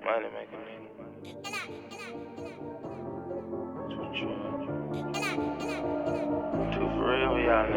Money making nigga. Too true. Too for real with y'all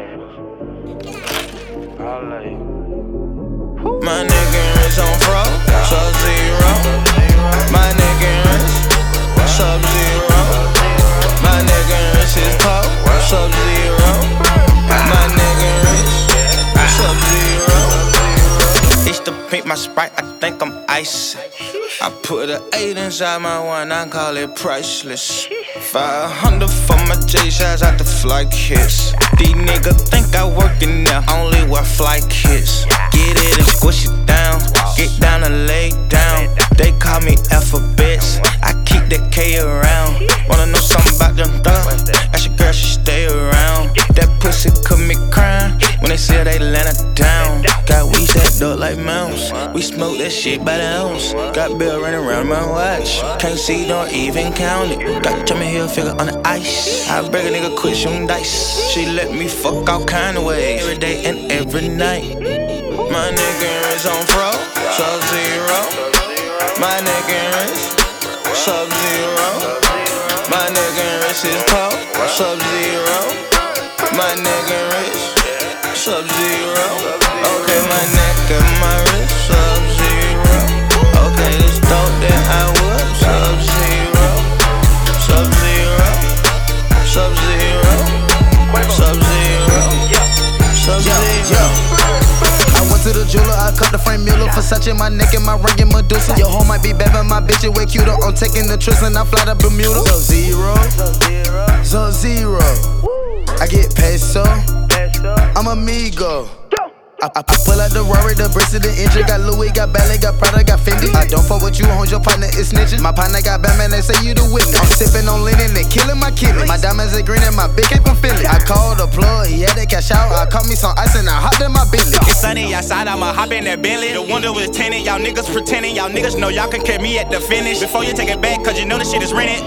niggas. I'll lay you. My nigga is on fro, Sub-Zero. My nigga is Sub-Zero. My nigga is his pole, Sub-Zero. My nigga is Sub-Zero. Used to paint my Sprite, I think I'm icy. I put an 8 inside my one, I call it priceless. 500 for my J-shots out the flight kits. These niggas think I work in there, only wear flight kits. Get it and squish it down, get down and lay down. They call me alphabets, I keep that K around. Wanna know something about them thugs? Ask your girl, she stay around. That pussy cut me crying when they say they land her down. Got weed set up like mounts, we smoke that shit by the ounce. Got bill running around my watch, can't see, don't even count it. Got Jimmy Hill figure on the ice, I break a nigga quit shooting dice. She let me fuck all kind of ways, every day and every night. My nigga is on fro, Sub-Zero. My nigga is Sub-Zero. My nigga is his pole, Sub-Zero. My nigga is Sub-Zero. Okay, my neck and my wrist, Sub-Zero. Okay, this dope that I would, Sub-Zero. Sub-Zero. Sub-Zero. Sub-Zero. Sub-Zero. I went to the jeweler, I cut the frame Mueller, Versace, my neck and my ring and Medusa. Your hoe might be bad, but my bitch is way cuter. I'm taking the trips and I fly to Bermuda. Sub-Zero, Sub-Zero. I get peso, I'm amigo. I pull out the Rory, the bricks of the engine. Got Louis, got Ballet, got Prada, got Fendi. I don't fuck with you, hold your partner is snitching. My partner got Batman, they say you the witness. I'm sipping on linen, they killing my kidneys. My diamonds are green and my big cake from Philly. I called the plug, he had to cash out. I caught me some ice and I hopped in my Bentley. It's sunny outside, I'ma hop in that Bentley. The window was tinted, y'all niggas pretending. Y'all niggas know y'all can catch me at the finish. Before you take it back, cause you know the shit is rented.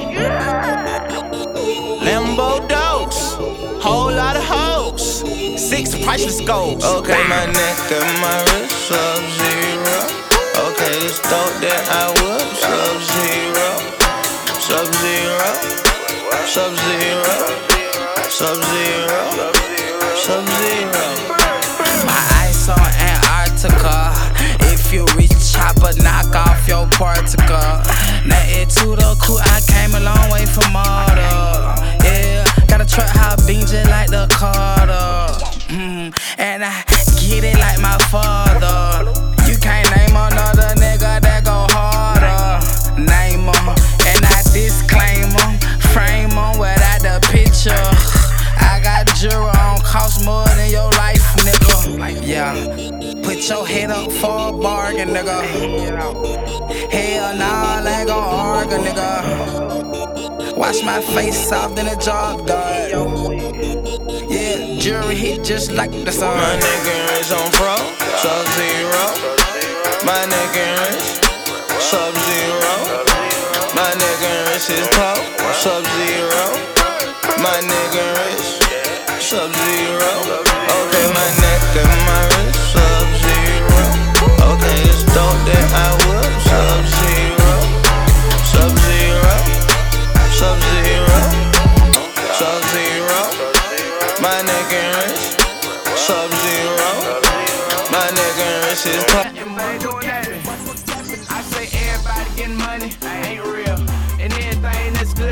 Lambo dogs, whole lot of hoes, 6 priceless goals. Okay, my neck and my wrist, Sub-Zero. Okay, this dope that I would, Sub-Zero. Sub-Zero. Sub-Zero. Sub-Zero. Sub-Zero. My ice on Antarctica. If you reach chopper, knock off your particle. Nothing to the cool, I came a long way from Malta. Yeah, got a truck hop bean just like the Carter. And I get it like my father. You can't name another nigga that go harder. Name 'em, and I disclaim 'em. Frame 'em without the picture. I got jewelry on, cost more than your life, nigga. Yeah, put your head up for a bargain, nigga. Hell nah, I ain't gon' argue, nigga. Wash my face off, then a job done. Yeah, jewelry hit just like the sun. My nigga is on fro, Sub-Zero. My nigga is Sub-Zero. My nigga is his pole, Sub-Zero. My nigga is Sub-Zero. Okay, my neck and my wrist, Sub-Zero. Okay, this dope that I would, Sub-Zero. Sub-Zero. Sub-Zero. Sub-Zero. My nigga is Sub-Zero. My nigga is his pop. I say everybody getting money. I ain't